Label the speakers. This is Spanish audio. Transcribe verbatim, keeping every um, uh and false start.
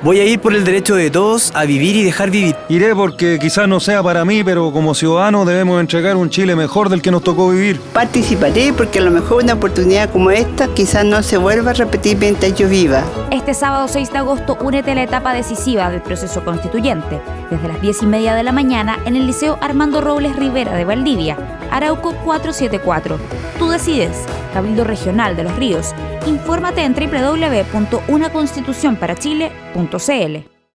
Speaker 1: Voy a ir por el derecho de todos a vivir y dejar vivir.
Speaker 2: Iré porque quizás no sea para mí, pero como ciudadanos debemos entregar un Chile mejor del que nos tocó vivir.
Speaker 3: Participaré porque a lo mejor una oportunidad como esta quizás no se vuelva a repetir mientras yo viva.
Speaker 4: Este sábado seis de agosto, únete a la etapa decisiva del proceso constituyente. Desde las diez y media de la mañana en el Liceo Armando Robles Rivera de Valdivia, Arauco cuatrocientos setenta y cuatro. Tú decides. Cabildo Regional de Los Ríos. Infórmate en doble u doble u doble u punto una constitución para chile punto c l.